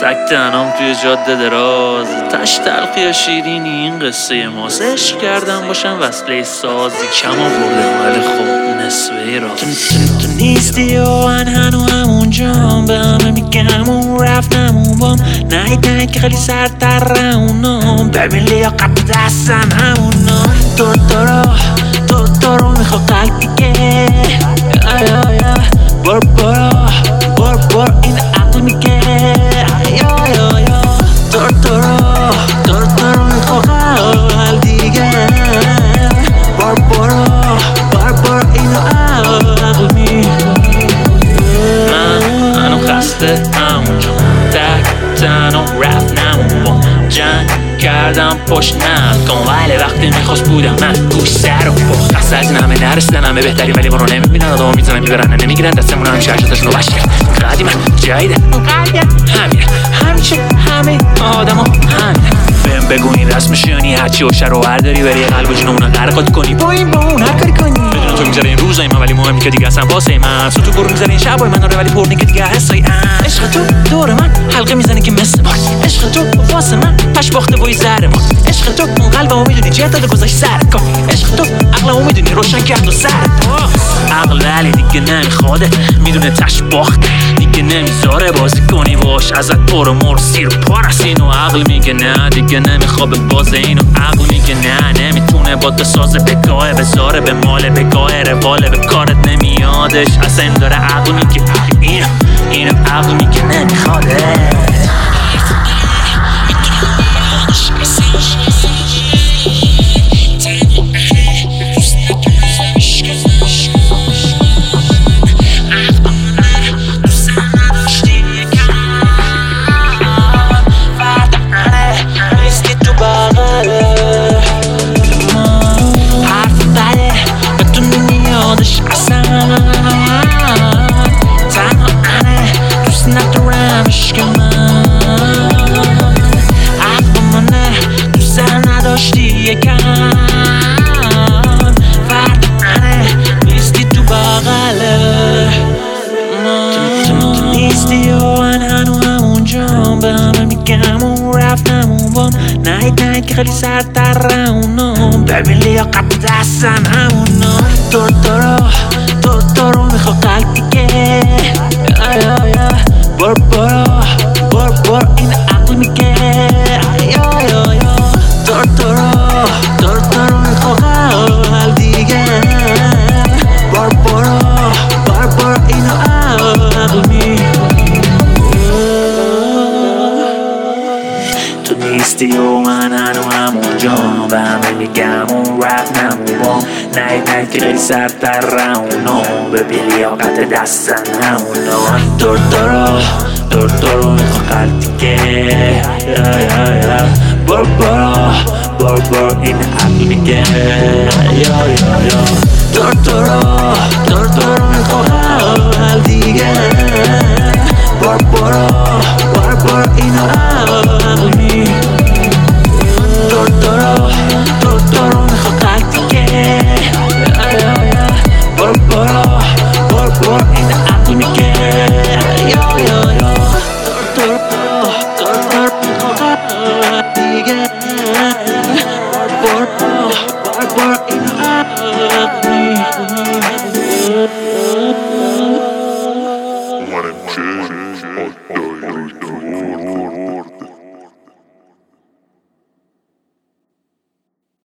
تک تنام توی جاده دراز، تش تلخی یا شیرینی این قصه ماست. عشق کردم باشم وصله سازی، کم آوردم ولی خب نصفه راز. تو نیستی و من هنو همونجام، به همه میگم اون رفتم اون بام. نهید که خیلی سردتر اونام، ببین لیاقت دستم همونام. تو رو میخوا قلبی که بار این عقل میگه تو رو میخوا قلب دیگه. بار اینو عقل میگه. منو خسته همونجا تک تنها رفتم اون با جنگ کردم پشت نکن، ولی وقتی میخواست بودم من گوش سر و با. خسته از این همه نرسیدن همه بهتری، ولی ما رو نمیبینن. آدم میزنن میبرن نمیگیرن، دستمون همیشه عجلتشون رو بشکن. قدیمه جایده همیشه همه آدم ها همینه. بهم بگو این رسمش یعنی هرچی و شر و هر داری بری قلب و جنون غرقات کنی، با اون هر کاری کنی. بدون تو میذاره این روزای من، ولی مهمی که دیگه اصلا واسه من. تو گروه میذاره این شبای من آره، ولی پرنی که دیگه حسای عشق تو دور من حلقه میزنه که مثل بار. عشق تو واسه من پش باخته وای سر ما. عشق تو اون قلبمو میدونی جه داده گذاشت سر کن. عشق تو عقلمو میدونی روشن کرد و سر عقل ولی دیگه نمیخواده، میدونه تش باخته دیگه نمیذاره بازی کنی باش. ازت پر و مر سیر پارس. اینو عقل میگه نه دیگه نمیخوابه بازه. اینو عقل میگه نه نمیتونه با بسازه بگاه بذاره به مال بگاه رواله به کارت نمیادش. اصلا این داره عقل میگه اینو عقل میگه نمیخواده. نهید که خیلی سردتر اونام، ببین لیاقت دستم همونام. تو رو میخوا قلب دیگه بار این عقل میگه تو رو میخوا قلب دیگه. بار اینو عقل میگه. تو نیستی و من هنو همونجام، به همه میگم اون رفت نمون. نهید که خیلی سردتر اونام، ببین لیاقت دستن همونام. تو رو میخوا قلب دیگه بار این عقل میگه تو رو میخوا قلب دیگه. بار اینو عقل میگه. تو رو میخوا قلب دیگه بار این عقل میگه دیگه. بار این عقل میگه.